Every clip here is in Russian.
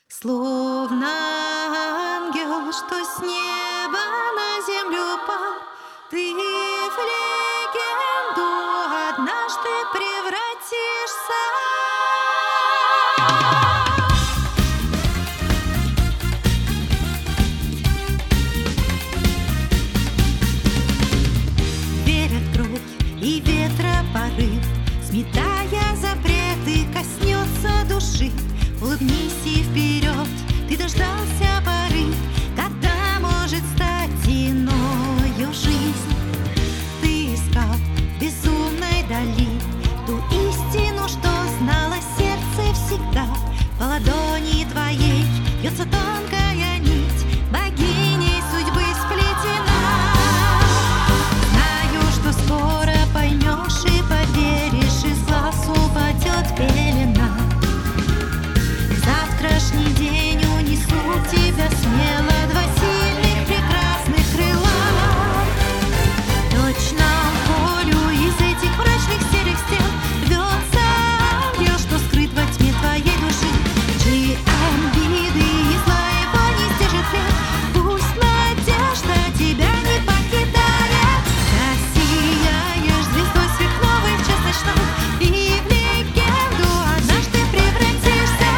Словно ангел, что с неба на землю пал, ты в легенду однажды превратишься. Верят кровь и ветра порыв, сметая запреты, коснется души. Улыбнись и вперед, ты дождался поры, когда может стать иною жизнь. Ты искал в безумной дали ту истину, что знало сердце всегда. По ладони твоей бьется тонкая нить, богиней судьбы сплетена. Знаю, что скоро поймешь и поверишь, из глаз упадет пелена. Завтрашний день унесут тебя смело два сильных, прекрасных крыла. Точно в полю из этих мрачных серых стен рвется ангел, что скрыт во тьме твоей души. Чьи обиды и зла его не стяжет след, пусть надежда тебя не покидает. Засияешь звездой сверхновой в час ночной, и в легенду однажды превратишься.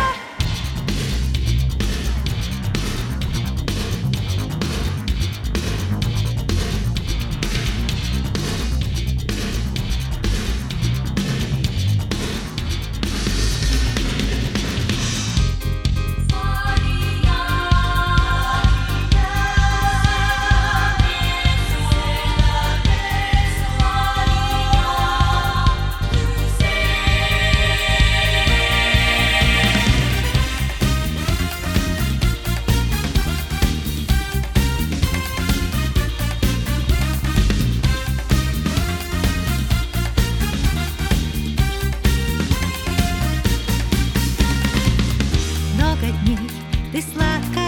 Много дней ты сладко